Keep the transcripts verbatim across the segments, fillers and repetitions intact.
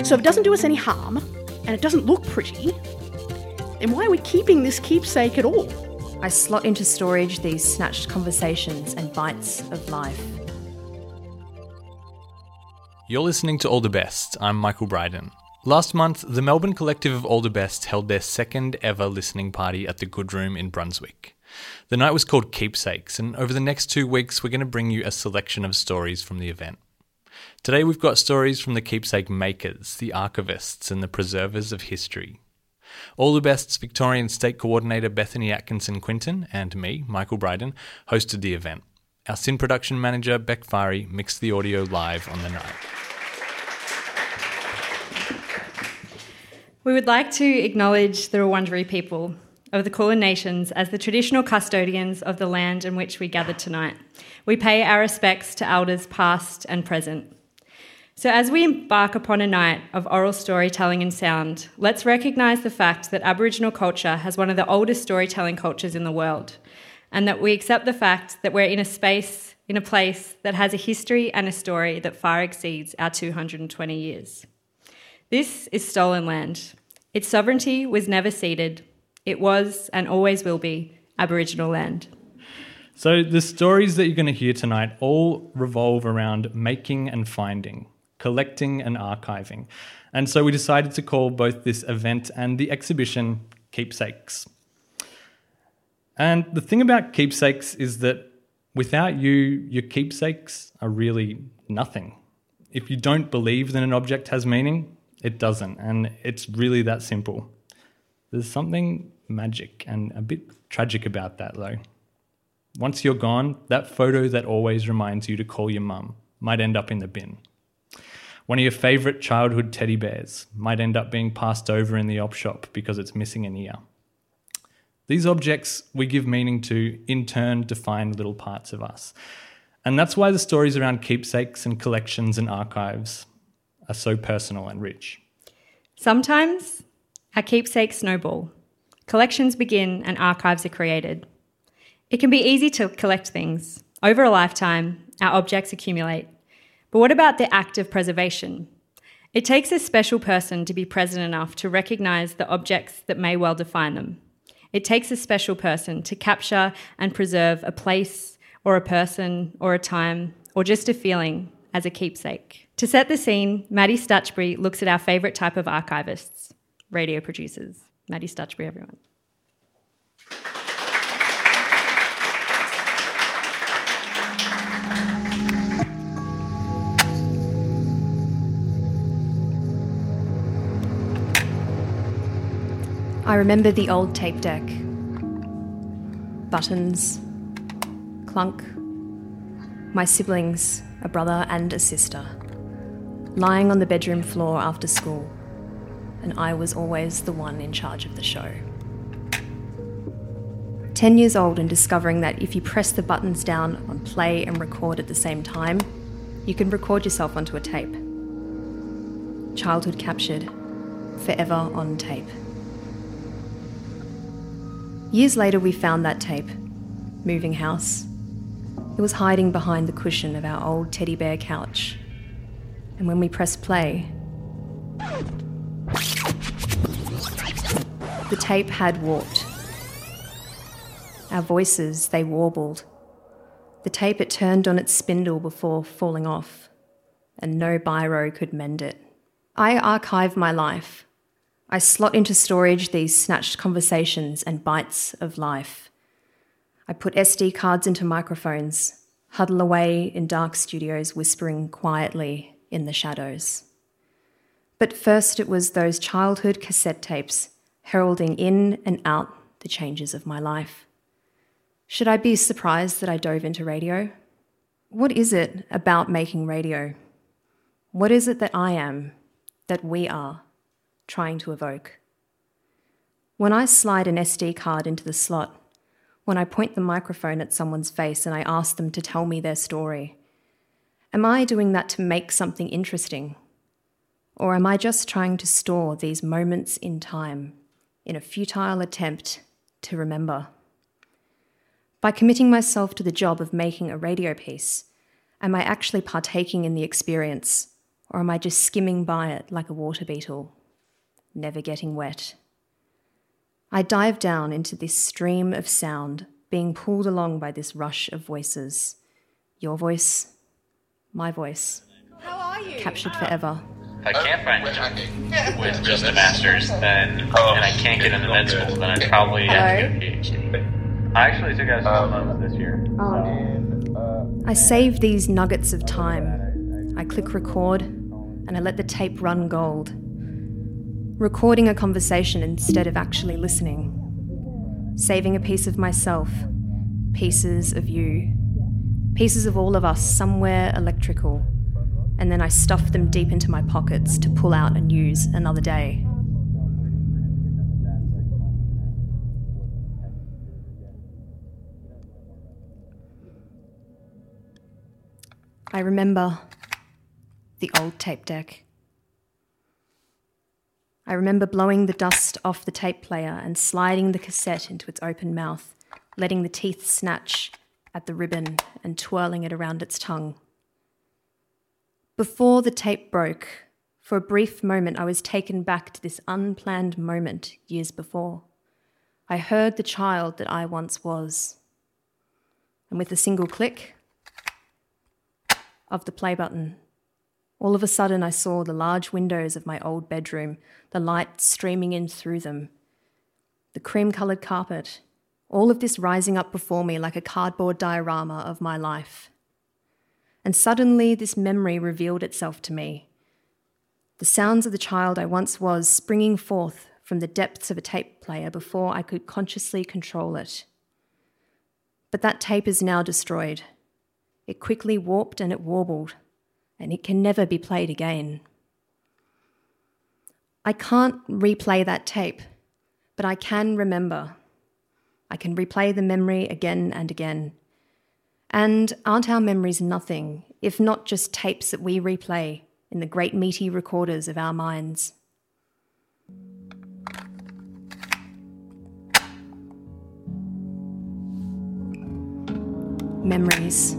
So if it doesn't do us any harm, and it doesn't look pretty, then why are we keeping this keepsake at all? I slot into storage these snatched conversations and bites of life. You're listening to All the Best. I'm Michael Bryden. Last month, the Melbourne Collective of All the Best held their second ever listening party at the Good Room in Brunswick. The night was called Keepsakes, and over the next two weeks we're going to bring you a selection of stories from the event. Today we've got stories from the keepsake makers, the archivists and the preservers of history. All the Best's Victorian State Coordinator Bethany Atkinson-Quinton and me, Michael Bryden, hosted the event. Our S Y N production manager, Beck Fari, mixed the audio live on the night. We would like to acknowledge the Wurundjeri people of the Kulin Nations as the traditional custodians of the land in which we gathered tonight. We pay our respects to elders past and present. So as we embark upon a night of oral storytelling and sound, let's recognise the fact that Aboriginal culture has one of the oldest storytelling cultures in the world, and that we accept the fact that we're in a space, in a place that has a history and a story that far exceeds our two hundred twenty years. This is stolen land. Its sovereignty was never ceded. It was and always will be Aboriginal land. So the stories that you're going to hear tonight all revolve around making and finding, collecting and archiving. And so we decided to call both this event and the exhibition Keepsakes. And the thing about keepsakes is that without you, your keepsakes are really nothing. If you don't believe that an object has meaning, it doesn't, and it's really that simple. There's something magic and a bit tragic about that, though. Once you're gone, that photo that always reminds you to call your mum might end up in the bin. One of your favourite childhood teddy bears might end up being passed over in the op shop because it's missing an ear. These objects we give meaning to, in turn, define little parts of us. And that's why the stories around keepsakes and collections and archives are so personal and rich. Sometimes our keepsakes snowball. Collections begin and archives are created. It can be easy to collect things. Over a lifetime, our objects accumulate. But what about the act of preservation? It takes a special person to be present enough to recognise the objects that may well define them. It takes a special person to capture and preserve a place or a person or a time or just a feeling as a keepsake. To set the scene, Maddie Stutchbury looks at our favourite type of archivists, radio producers. Maddie Stutchbury, everyone. I remember the old tape deck. Buttons. Clunk. My siblings, a brother and a sister, lying on the bedroom floor after school, and I was always the one in charge of the show. Ten years old and discovering that if you press the buttons down on play and record at the same time, you can record yourself onto a tape. Childhood captured, forever on tape. Years later, we found that tape. Moving house. It was hiding behind the cushion of our old teddy bear couch. And when we pressed play, the tape had warped. Our voices, they warbled. The tape, it turned on its spindle before falling off, and no biro could mend it. I archive my life. I slot into storage these snatched conversations and bites of life. I put S D cards into microphones, huddle away in dark studios whispering quietly in the shadows. But first it was those childhood cassette tapes heralding in and out the changes of my life. Should I be surprised that I dove into radio? What is it about making radio? What is it that I am, that we are, trying to evoke? When I slide an S D card into the slot, when I point the microphone at someone's face and I ask them to tell me their story, am I doing that to make something interesting? Or am I just trying to store these moments in time in a futile attempt to remember? By committing myself to the job of making a radio piece, am I actually partaking in the experience, Or am I just skimming by it like a water beetle, never getting wet? I dive down into this stream of sound, being pulled along by this rush of voices. Your voice, my voice. How are you? Captured forever. If I can't find a job with just a master's, then and I can't get into med school, then I'd probably have to get a PhD. I actually took out some months this year. So. I save these nuggets of time. I click record and I let the tape run gold. Recording a conversation instead of actually listening. Saving a piece of myself, pieces of you, pieces of all of us somewhere electrical. And then I stuff them deep into my pockets to pull out and use another day. I remember the old tape deck. I remember blowing the dust off the tape player and sliding the cassette into its open mouth, letting the teeth snatch at the ribbon and twirling it around its tongue. Before the tape broke, for a brief moment I was taken back to this unplanned moment years before. I heard the child that I once was. And with a single click of the play button, all of a sudden I saw the large windows of my old bedroom, the light streaming in through them, the cream-coloured carpet, all of this rising up before me like a cardboard diorama of my life. And suddenly this memory revealed itself to me. The sounds of the child I once was springing forth from the depths of a tape player before I could consciously control it. But that tape is now destroyed. It quickly warped and it warbled, and it can never be played again. I can't replay that tape, but I can remember. I can replay the memory again and again. And aren't our memories nothing, if not just tapes that we replay in the great meaty recorders of our minds? Memories.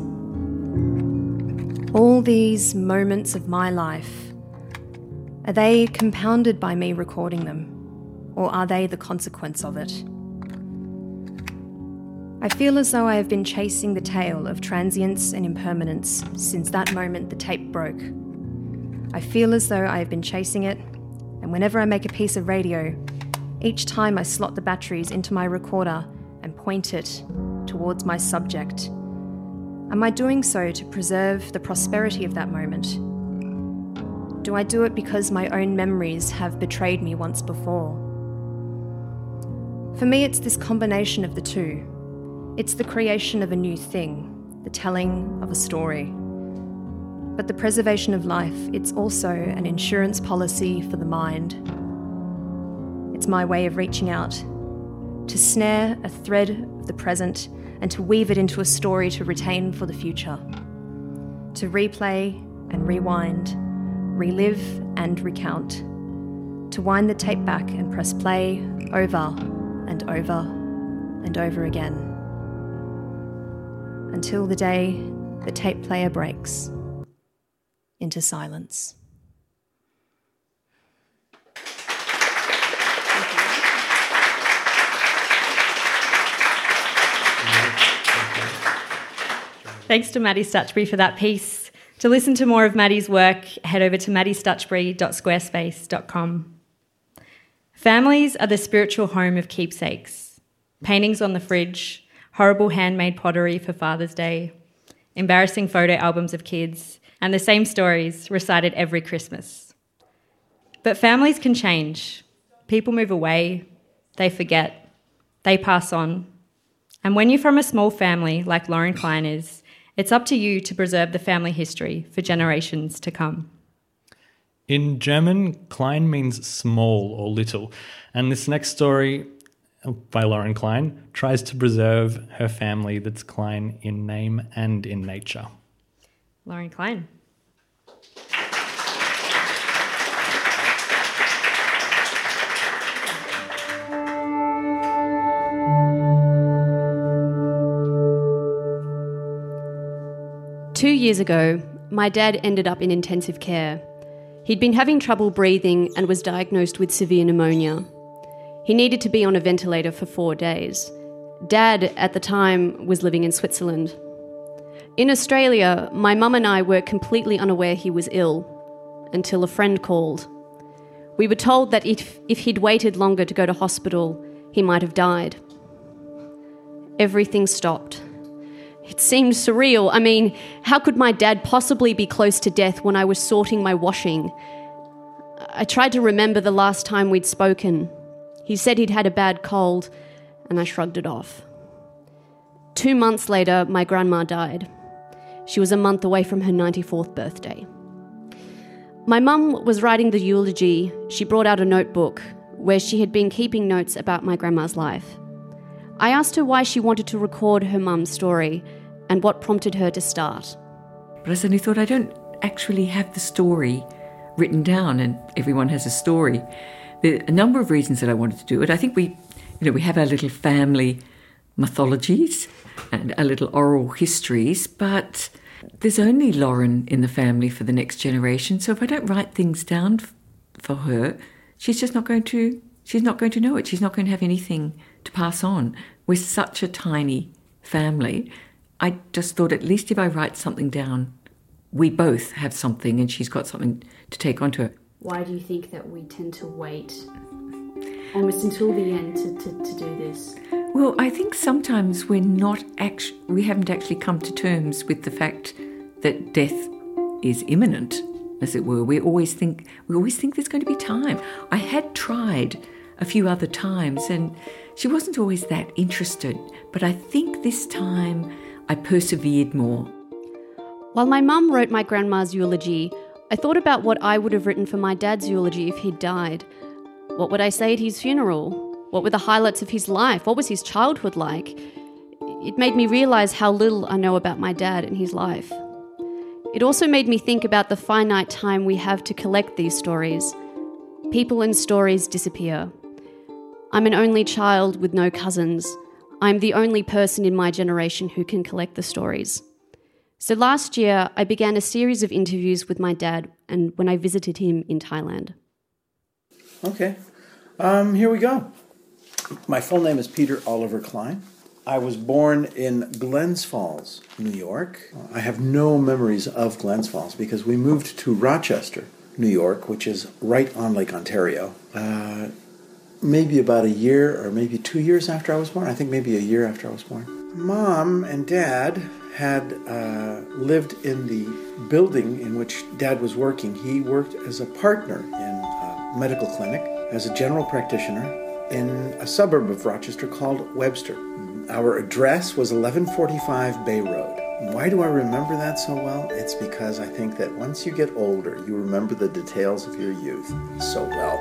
All these moments of my life, are they compounded by me recording them, or are they the consequence of it? I feel as though I have been chasing the tail of transience and impermanence since that moment the tape broke. I feel as though I have been chasing it, and whenever I make a piece of radio, each time I slot the batteries into my recorder and point it towards my subject, am I doing so to preserve the prosperity of that moment? Do I do it because my own memories have betrayed me once before? For me, it's this combination of the two. It's the creation of a new thing, the telling of a story. But the preservation of life, it's also an insurance policy for the mind. It's my way of reaching out, to snare a thread of the present and to weave it into a story to retain for the future. To replay and rewind, relive and recount. To wind the tape back and press play over and over and over again. Until the day the tape player breaks into silence. Thanks to Maddie Stutchbury for that piece. To listen to more of Maddie's work, head over to maddie stutchbury dot squarespace dot com. Families are the spiritual home of keepsakes. Paintings on the fridge, horrible handmade pottery for Father's Day, embarrassing photo albums of kids, and the same stories recited every Christmas. But families can change. People move away, they forget, they pass on. And when you're from a small family like Lauren Klein is, it's up to you to preserve the family history for generations to come. In German, Klein means small or little, and this next story by Lauren Klein tries to preserve her family that's Klein in name and in nature. Lauren Klein. Two years ago, my dad ended up in intensive care, He'd been having trouble breathing and was diagnosed with severe pneumonia. He needed to be on a ventilator for four days. Dad, at the time, was living in Switzerland. In Australia, my mum and I were completely unaware he was ill until a friend called. We were told that if, if he'd waited longer to go to hospital, he might have died. Everything stopped. It seemed surreal. I mean, how could my dad possibly be close to death when I was sorting my washing? I tried to remember the last time we'd spoken. He said he'd had a bad cold, and I shrugged it off. Two months later, my grandma died. She was a month away from her ninety-fourth birthday. My mum was writing the eulogy. She brought out a notebook where she had been keeping notes about my grandma's life. I asked her why she wanted to record her mum's story and what prompted her to start. But I suddenly thought, I don't actually have the story written down, and everyone has a story. There are a number of reasons that I wanted to do it. I think we, you know, we have our little family mythologies and our little oral histories, but there's only Lauren in the family for the next generation. So if I don't write things down f- for her, she's just not going to, she's not going to know it. She's not going to have anything to pass on. We're such a tiny family. I just thought, at least if I write something down, we both have something and she's got something to take onto her. Why do you think that we tend to wait almost until the end to, to, to do this? Well, I think sometimes we're not actually, we haven't actually come to terms with the fact that death is imminent, as it were. We always think we always think there's going to be time. I had tried a few other times and she wasn't always that interested, but I think this time I persevered more. While my mum wrote my grandma's eulogy, I thought about what I would have written for my dad's eulogy if he'd died. What would I say at his funeral? What were the highlights of his life? What was his childhood like? It made me realise how little I know about my dad and his life. It also made me think about the finite time we have to collect these stories. People and stories disappear. I'm an only child with no cousins. I'm the only person in my generation who can collect the stories. So last year, I began a series of interviews with my dad and when I visited him in Thailand. Okay, um, here we go. My full name is Peter Oliver Klein. I was born in Glens Falls, New York. I have no memories of Glens Falls because we moved to Rochester, New York, which is right on Lake Ontario. Uh, maybe about a year or maybe two years after I was born. I think maybe a year after I was born. Mom and Dad had uh, lived in the building in which Dad was working. He worked as a partner in a medical clinic, as a general practitioner, in a suburb of Rochester called Webster. Our address was eleven forty-five Bay Road. Why do I remember that so well? It's because I think that once you get older, you remember the details of your youth so well.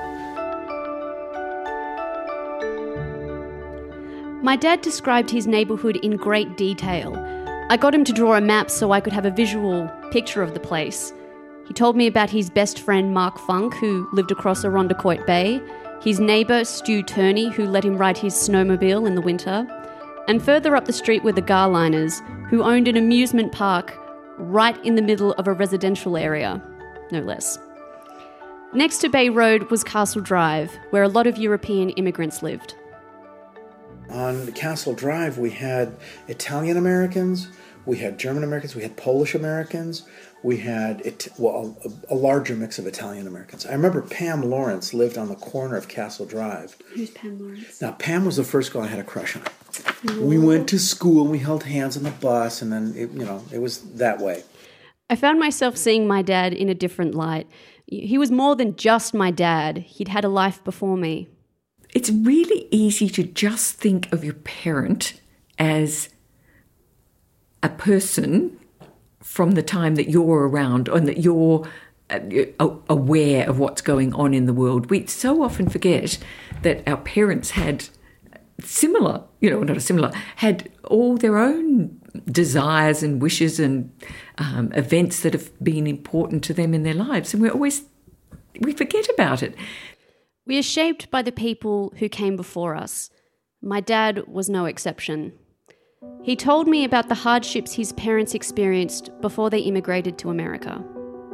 My dad described his neighbourhood in great detail. I got him to draw a map so I could have a visual picture of the place. He told me about his best friend Mark Funk, who lived across Irondequoit Bay, his neighbour Stu Turney, who let him ride his snowmobile in the winter, and further up the street were the Garliners, who owned an amusement park right in the middle of a residential area, no less. Next to Bay Road was Castle Drive, where a lot of European immigrants lived. On Castle Drive, we had Italian Americans, we had German Americans, we had Polish Americans, we had it, well, a, a larger mix of Italian Americans. I remember Pam Lawrence lived on the corner of Castle Drive. Who's Pam Lawrence? Now, Pam was the first girl I had a crush on. Whoa. We went to school and we held hands on the bus, and then, it, you know, it was that way. I found myself seeing my dad in a different light. He was more than just my dad. He'd had a life before me. It's really easy to just think of your parent as a person from the time that you're around and that you're aware of what's going on in the world. We so often forget that our parents had similar, you know, not a similar, had all their own desires and wishes and um, events that have been important to them in their lives. And we always, we forget about it. We are shaped by the people who came before us. My dad was no exception. He told me about the hardships his parents experienced before they immigrated to America.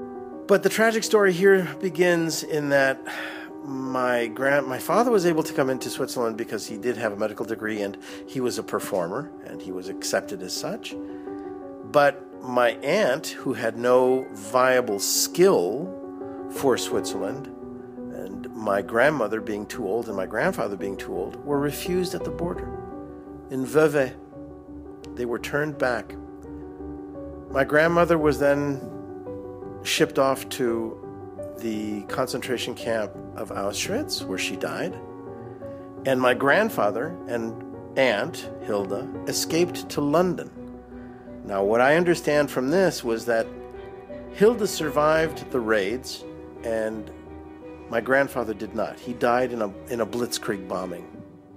But the tragic story here begins in that my grand my father was able to come into Switzerland because he did have a medical degree and he was a performer and he was accepted as such. But my aunt, who had no viable skill for Switzerland, and my grandmother being too old and my grandfather being too old, were refused at the border. In Vevey, they were turned back. My grandmother was then shipped off to the concentration camp of Auschwitz, where she died. And my grandfather and aunt, Hilda, escaped to London. Now, what I understand from this was that Hilda survived the raids, and my grandfather did not. He died in a in a blitzkrieg bombing.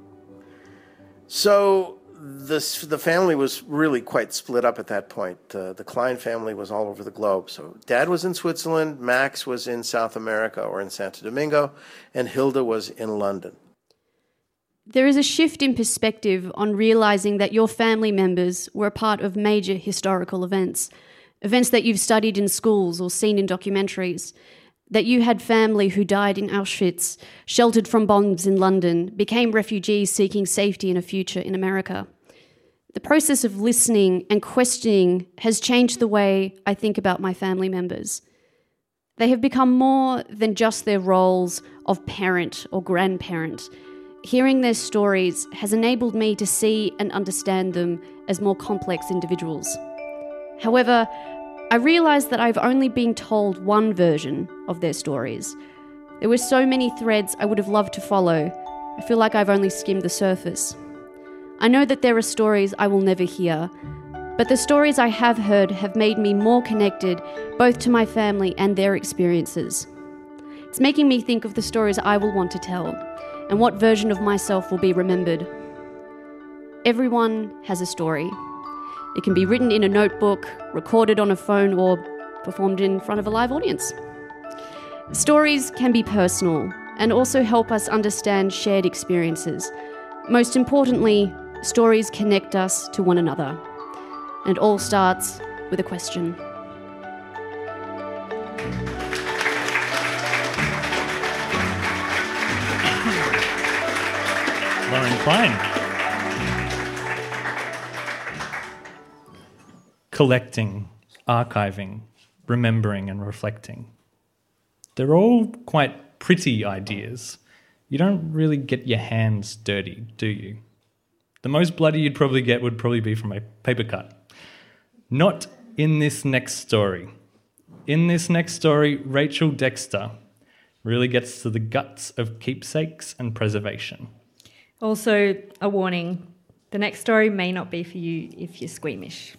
So this, the family was really quite split up at that point. Uh, the Klein family was all over the globe. So Dad was in Switzerland, Max was in South America or in Santo Domingo, and Hilda was in London. There is a shift in perspective on realising that your family members were a part of major historical events, events that you've studied in schools or seen in documentaries, that you had family who died in Auschwitz, sheltered from bombs in London, became refugees seeking safety and a future in America. The process of listening and questioning has changed the way I think about my family members. They have become more than just their roles of parent or grandparent. Hearing their stories has enabled me to see and understand them as more complex individuals. However, I realise that I've only been told one version of their stories. There were so many threads I would have loved to follow. I feel like I've only skimmed the surface. I know that there are stories I will never hear, but the stories I have heard have made me more connected both to my family and their experiences. It's making me think of the stories I will want to tell and what version of myself will be remembered. Everyone has a story. It can be written in a notebook, recorded on a phone, or performed in front of a live audience. Stories can be personal and also help us understand shared experiences. Most importantly, stories connect us to one another. And all starts with a question. Lauren Klein. Collecting, archiving, remembering and reflecting. They're all quite pretty ideas. You don't really get your hands dirty, do you? The most bloody you'd probably get would probably be from a paper cut. Not in this next story. In this next story, Rachel Dexter really gets to the guts of keepsakes and preservation. Also, a warning, the next story may not be for you if you're squeamish.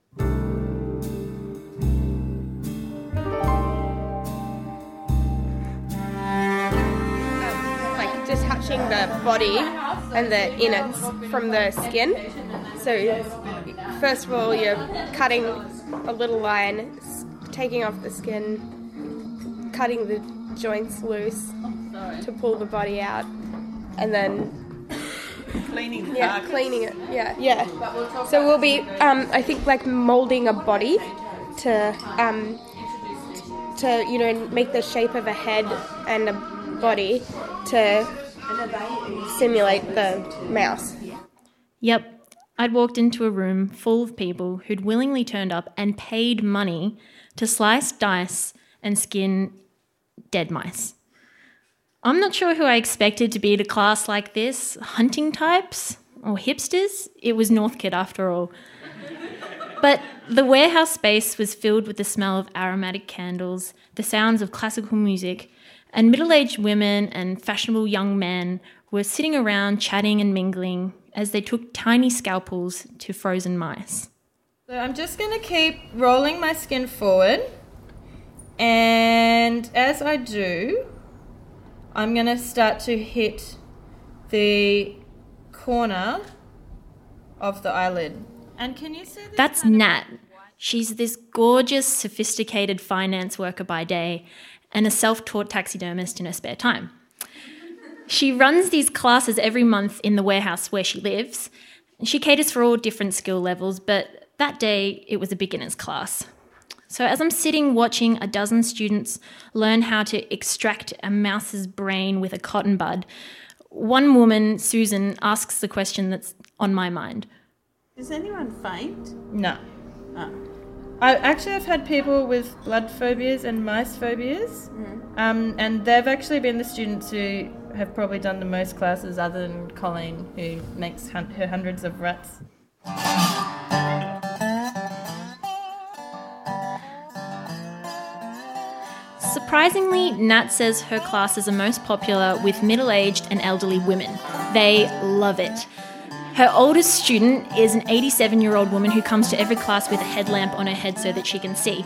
Touching the body and the innards from the skin. So first of all, you're cutting a little line, taking off the skin, cutting the joints loose to pull the body out, and then cleaning the yeah, carcass. cleaning it. Yeah, yeah. So we'll be, um, I think, like molding a body to, um, to you know, make the shape of a head and a body to simulate the mouse. Yep. I'd walked into a room full of people who'd willingly turned up and paid money to slice, dice and skin dead mice. I'm not sure who I expected to be at a class like this, hunting types or hipsters. It was Northcote after all. But the warehouse space was filled with the smell of aromatic candles, the sounds of classical music, and middle-aged women and fashionable young men were sitting around chatting and mingling as they took tiny scalpels to frozen mice. So I'm just going to keep rolling my skin forward, and as I do, I'm going to start to hit the corner of the eyelid. And can you see this? That's Nat. She's this gorgeous, sophisticated finance worker by day and a self-taught taxidermist in her spare time. She runs these classes every month in the warehouse where she lives. She caters for all different skill levels, but that day it was a beginner's class. So as I'm sitting watching a dozen students learn how to extract a mouse's brain with a cotton bud, one woman, Susan, asks the question that's on my mind. Does anyone faint? No. Oh. I actually have had people with blood phobias and mice phobias, Mm. um, and they've actually been the students who have probably done the most classes, other than Colleen, who makes hun- her hundreds of rats. Surprisingly, Nat says her classes are most popular with middle-aged and elderly women. They love it. Her oldest student is an eighty-seven-year-old woman who comes to every class with a headlamp on her head so that she can see.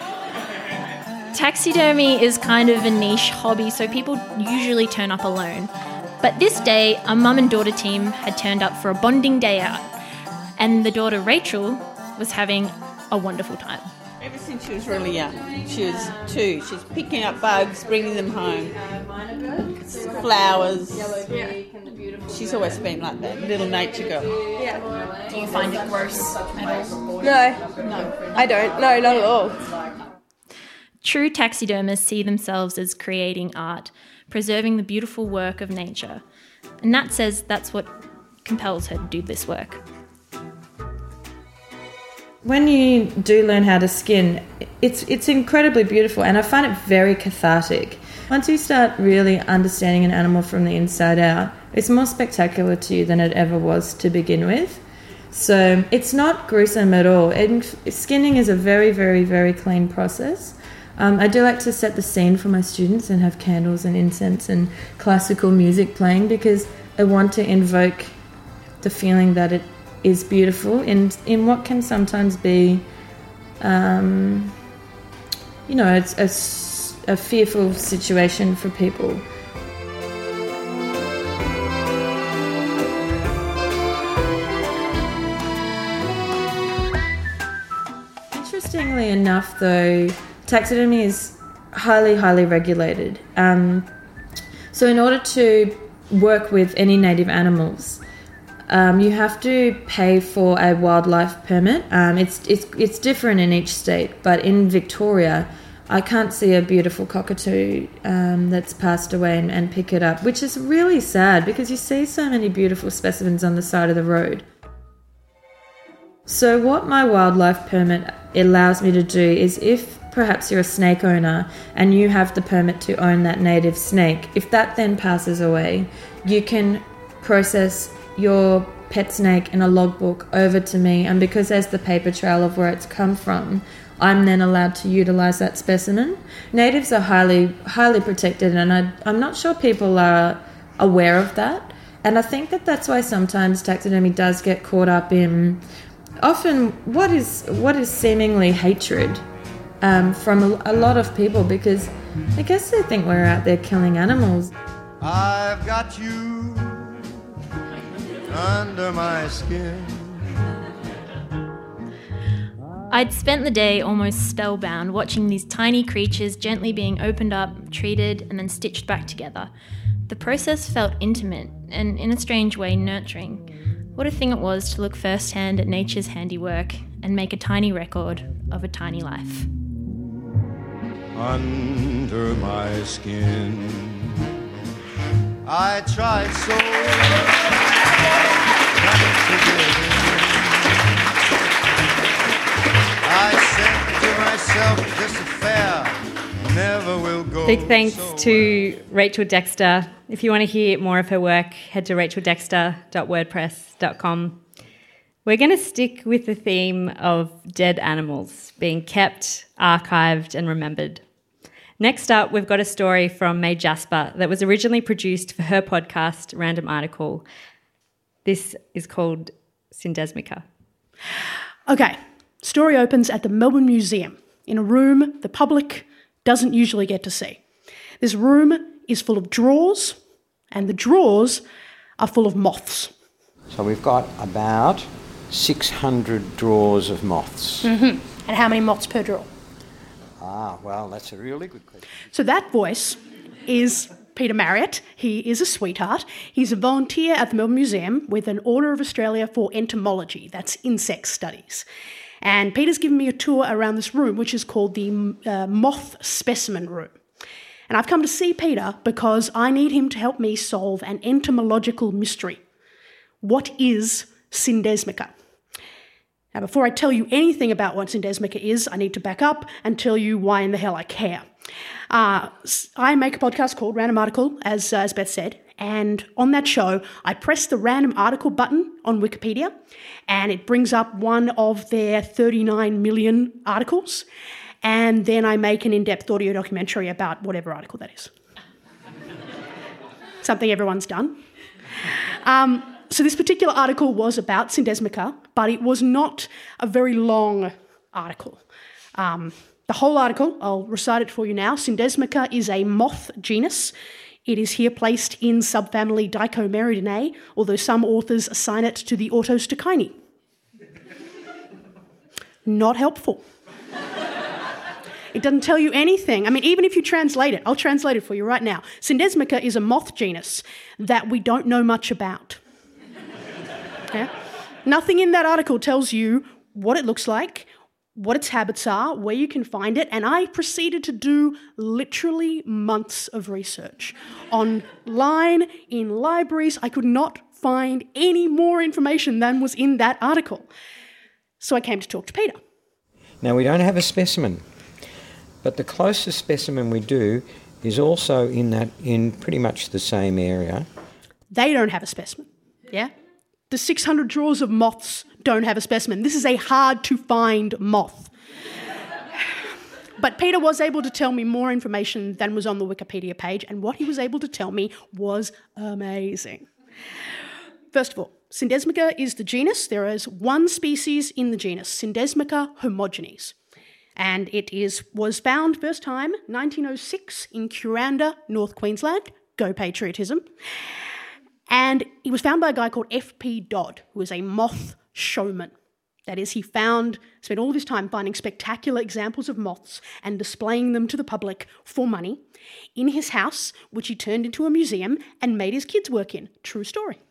Taxidermy is kind of a niche hobby, so people usually turn up alone. But this day, a mum and daughter team had turned up for a bonding day out, and the daughter, Rachel, was having a wonderful time. Ever since she was really young, she was two. She's picking up bugs, bringing them home, flowers. She's always been like that, little nature girl. Yeah. Do you find it gross at all? No. No. I don't. No, not at all. True taxidermists see themselves as creating art, preserving the beautiful work of nature. And Nat says that's what compels her to do this work. When you do learn how to skin, it's it's incredibly beautiful, and I find it very cathartic. Once you start really understanding an animal from the inside out, it's more spectacular to you than it ever was to begin with. So it's not gruesome at all. And skinning is a very, very, very clean process. Um, I do like to set the scene for my students and have candles and incense and classical music playing, because I want to invoke the feeling that it is beautiful in in what can sometimes be, um, you know, it's a, a fearful situation for people. Interestingly enough, though, taxidermy is highly, highly regulated. Um, so in order to work with any native animals, Um, you have to pay for a wildlife permit. Um, it's it's it's different in each state, but in Victoria, I can't see a beautiful cockatoo um, that's passed away and, and pick it up, which is really sad because you see so many beautiful specimens on the side of the road. So what my wildlife permit allows me to do is, if perhaps you're a snake owner and you have the permit to own that native snake, if that then passes away, you can process your pet snake in a logbook over to me, and because there's the paper trail of where it's come from, I'm then allowed to utilise that specimen. Natives are highly highly protected, and I, I'm not sure people are aware of that, and I think that that's why sometimes taxidermy does get caught up in often what is what is seemingly hatred um, from a, a lot of people, because I guess they think we're out there killing animals. I've got you under my skin. I'd spent the day almost spellbound, watching these tiny creatures gently being opened up, treated, and then stitched back together. The process felt intimate and, in a strange way, nurturing. What a thing it was to look firsthand at nature's handiwork and make a tiny record of a tiny life. Under my skin, I tried so I said to myself, this affair never will go. Big thanks so to Rachel Dexter. If you want to hear more of her work, head to rachel dexter dot wordpress dot com. We're going to stick with the theme of dead animals being kept, archived and remembered. Next up, we've got a story from May Jasper that was originally produced for her podcast, Random Article. This is called Syndesmica. Okay, story opens at the Melbourne Museum, in a room the public doesn't usually get to see. This room is full of drawers, and the drawers are full of moths. So we've got about six hundred drawers of moths. Mm-hmm. And how many moths per drawer? Ah, well, that's a really good question. So that voice is Peter Marriott. He is a sweetheart. He's a volunteer at the Melbourne Museum with an Order of Australia for Entomology, that's insect studies. And Peter's given me a tour around this room, which is called the uh, Moth Specimen Room. And I've come to see Peter because I need him to help me solve an entomological mystery. What is Syndesmica? Now, before I tell you anything about what Syndesmica is, I need to back up and tell you why in the hell I care. Uh, I make a podcast called Random Article, as, uh, as Beth said, and on that show, I press the random article button on Wikipedia, and it brings up one of their thirty-nine million articles, and then I make an in-depth audio documentary about whatever article that is. Something everyone's done. Um, so this particular article was about Syndesmica, but it was not a very long article. Um, the whole article, I'll recite it for you now. Syndesmica is a moth genus. It is here placed in subfamily Dicomeridinae, although some authors assign it to the Autostochini. Not helpful. It doesn't tell you anything. I mean, even if you translate it, I'll translate it for you right now. Syndesmica is a moth genus that we don't know much about. Okay? Nothing in that article tells you what it looks like, what its habits are, where you can find it, and I proceeded to do literally months of research. Online, in libraries, I could not find any more information than was in that article. So I came to talk to Peter. Now, we don't have a specimen, but the closest specimen we do is also in that in pretty much the same area. They don't have a specimen, yeah? The six hundred drawers of moths don't have a specimen. This is a hard-to-find moth. But Peter was able to tell me more information than was on the Wikipedia page, and what he was able to tell me was amazing. First of all, Syndesmica is the genus. There is one species in the genus, Syndesmica homogenes. And it is was found first time nineteen oh six in Kuranda, North Queensland. Go patriotism. And it was found by a guy called F P Dodd, who was a moth showman. That is, he found, spent all of his time finding spectacular examples of moths and displaying them to the public for money in his house, which he turned into a museum and made his kids work in. True story.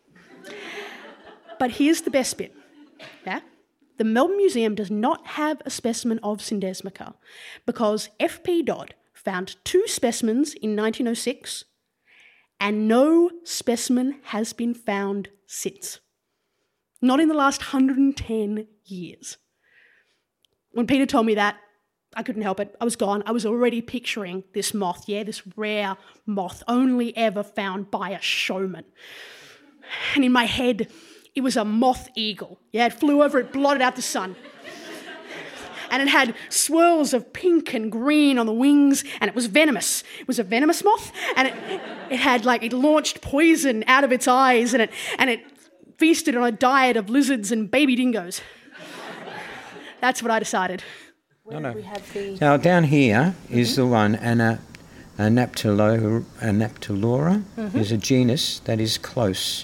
But here's the best bit. Yeah? The Melbourne Museum does not have a specimen of Syndesmica because F P Dodd found two specimens in nineteen oh six and no specimen has been found since. Not in the last one hundred ten years. When Peter told me that, I couldn't help it. I was gone. I was already picturing this moth, yeah, this rare moth, only ever found by a showman. And in my head, it was a moth eagle. Yeah, it flew over, it blotted out the sun. And it had swirls of pink and green on the wings, and it was venomous. It was a venomous moth, and it, it had, like, it launched poison out of its eyes, and it and it feasted on a diet of lizards and baby dingoes. That's what I decided. No, no. Now, down here is the one, Ana, Anaptylora, Anaptylora Mhm. is a genus that is close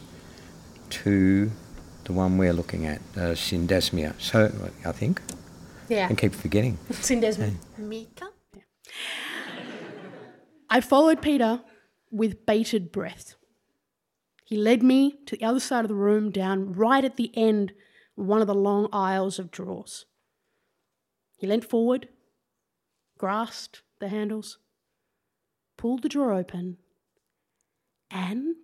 to the one we're looking at, uh, Syndesmia. So, I think. Yeah. I keep forgetting. Syndesmica. Yeah. I followed Peter with bated breath. He led me to the other side of the room, down right at the end of one of the long aisles of drawers. He leant forward, grasped the handles, pulled the drawer open, and...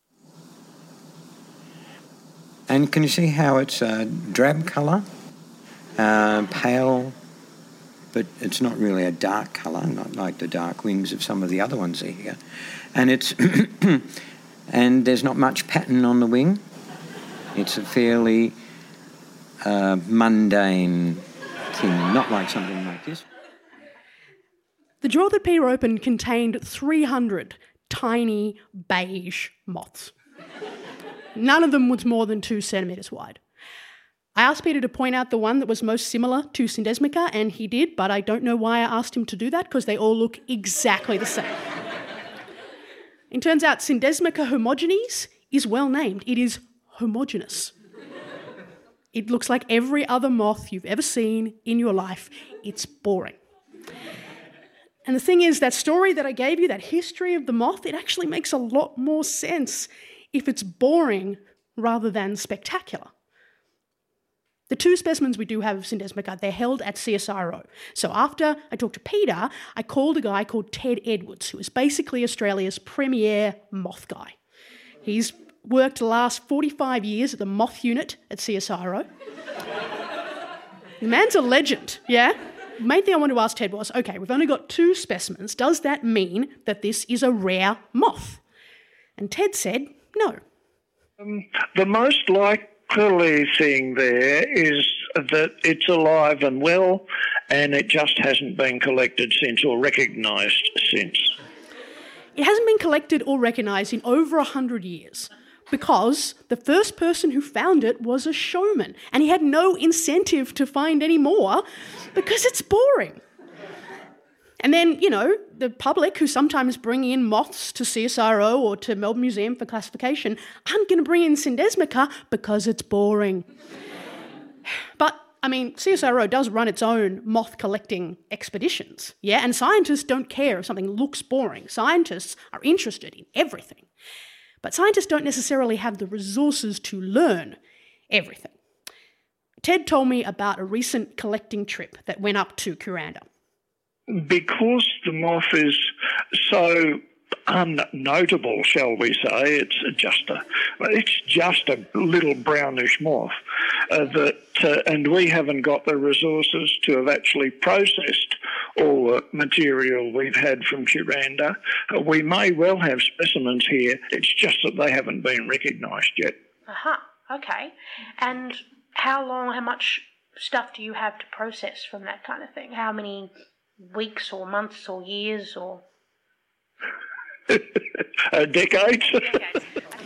And can you see how it's a drab colour? Uh, pale, but it's not really a dark colour, not like the dark wings of some of the other ones here. And it's and there's not much pattern on the wing. It's a fairly uh, mundane thing, not like something like this. The drawer that Peter opened contained three hundred tiny beige moths. None of them was more than two centimetres wide. I asked Peter to point out the one that was most similar to Syndesmica, and he did, but I don't know why I asked him to do that, because they all look exactly the same. It turns out Syndesmica homogenes is well named. It is homogeneous. It looks like every other moth you've ever seen in your life. It's boring. And the thing is, that story that I gave you, that history of the moth, it actually makes a lot more sense if it's boring rather than spectacular. The two specimens we do have of Syndesmica, they're held at C S I R O. So after I talked to Peter, I called a guy called Ted Edwards, who is basically Australia's premier moth guy. He's worked the last forty-five years at the moth unit at C S I R O. The man's a legend, yeah? The main thing I wanted to ask Ted was, okay, we've only got two specimens. Does that mean that this is a rare moth? And Ted said, no. Um, the most likely thing there is that it's alive and well, and it just hasn't been collected since or recognised since. It hasn't been collected or recognised in over a hundred years because the first person who found it was a showman, and he had no incentive to find any more because it's boring. And then, you know, the public who sometimes bring in moths to C S I R O or to Melbourne Museum for classification aren't going to bring in Syndesmica because it's boring. But, I mean, C S I R O does run its own moth collecting expeditions, yeah? And scientists don't care if something looks boring. Scientists are interested in everything. But scientists don't necessarily have the resources to learn everything. Ted told me about a recent collecting trip that went up to Kuranda. Because the moth is so unnotable, shall we say, it's just a it's just a little brownish moth uh, that, uh, and we haven't got the resources to have actually processed all the material we've had from Kuranda. Uh, we may well have specimens here. It's just that they haven't been recognised yet. Aha, uh-huh. Okay. And how long, how much stuff do you have to process from that kind of thing? How many weeks or months or years or... uh, decades. decades.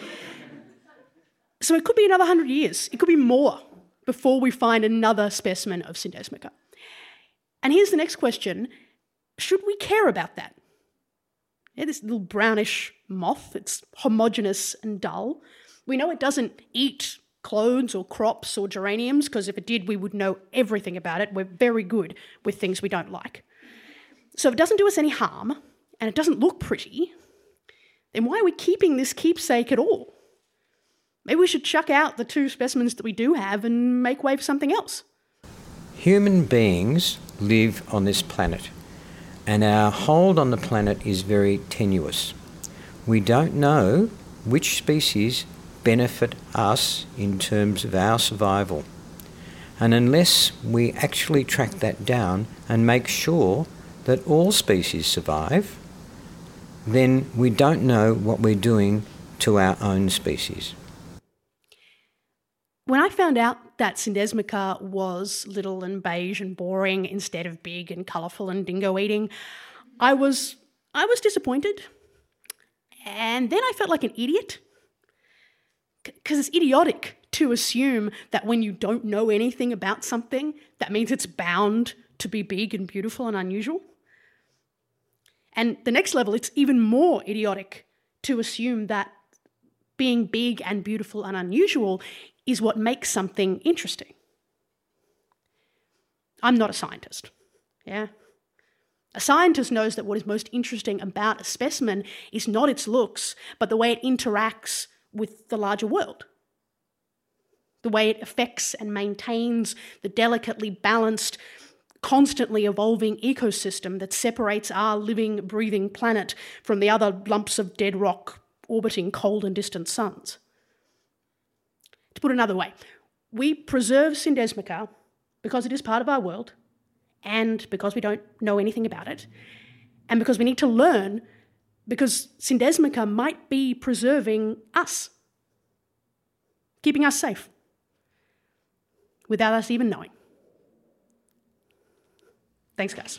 So it could be another hundred years. It could be more before we find another specimen of Syndesmica. And here's the next question. Should we care about that? Yeah, this little brownish moth, it's homogeneous and dull. We know it doesn't eat clothes or crops or geraniums, because if it did, we would know everything about it. We're very good with things we don't like. So if it doesn't do us any harm, and it doesn't look pretty, then why are we keeping this keepsake at all? Maybe we should chuck out the two specimens that we do have and make way for something else. Human beings live on this planet, and our hold on the planet is very tenuous. We don't know which species benefit us in terms of our survival. And unless we actually track that down and make sure that all species survive, then we don't know what we're doing to our own species. When I found out that Syndesmica was little and beige and boring instead of big and colourful and dingo-eating, I was I was disappointed. And then I felt like an idiot. Because it's idiotic to assume that when you don't know anything about something, that means it's bound to be big and beautiful and unusual. And the next level, it's even more idiotic to assume that being big and beautiful and unusual is what makes something interesting. I'm not a scientist, yeah? A scientist knows that what is most interesting about a specimen is not its looks, but the way it interacts with the larger world. The way it affects and maintains the delicately balanced, constantly evolving ecosystem that separates our living, breathing planet from the other lumps of dead rock orbiting cold and distant suns. To put it another way, we preserve Syndesmica because it is part of our world, and because we don't know anything about it, and because we need to learn, because Syndesmica might be preserving us, keeping us safe, without us even knowing. Thanks, guys.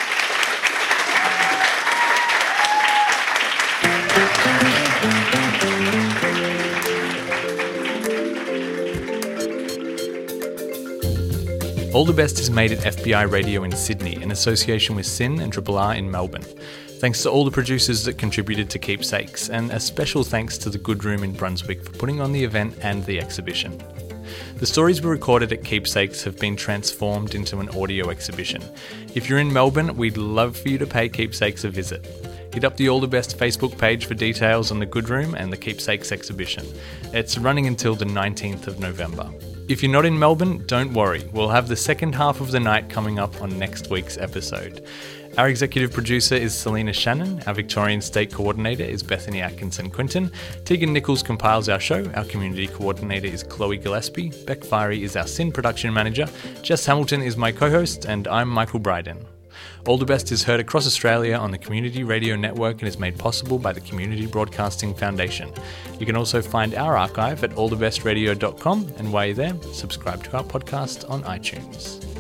All the Best is made at F B I Radio in Sydney in association with S Y N and Triple R in Melbourne. Thanks to all the producers that contributed to Keepsakes, and a special thanks to the Good Room in Brunswick for putting on the event and the exhibition. The stories we recorded at Keepsakes have been transformed into an audio exhibition. If you're in Melbourne, we'd love for you to pay Keepsakes a visit. Hit up the All the Best Facebook page for details on the Good Room and the Keepsakes exhibition. It's running until the nineteenth of November. If you're not in Melbourne, don't worry. We'll have the second half of the night coming up on next week's episode. Our executive producer is Selena Shannon. Our Victorian State Coordinator is Bethany Atkinson-Quinton. Tegan Nichols compiles our show. Our Community Coordinator is Chloe Gillespie. Beck Fiery is our S Y N Production Manager. Jess Hamilton is my co-host, and I'm Michael Bryden. All the Best is heard across Australia on the Community Radio Network and is made possible by the Community Broadcasting Foundation. You can also find our archive at all the best radio dot com, and while you're there, subscribe to our podcast on iTunes.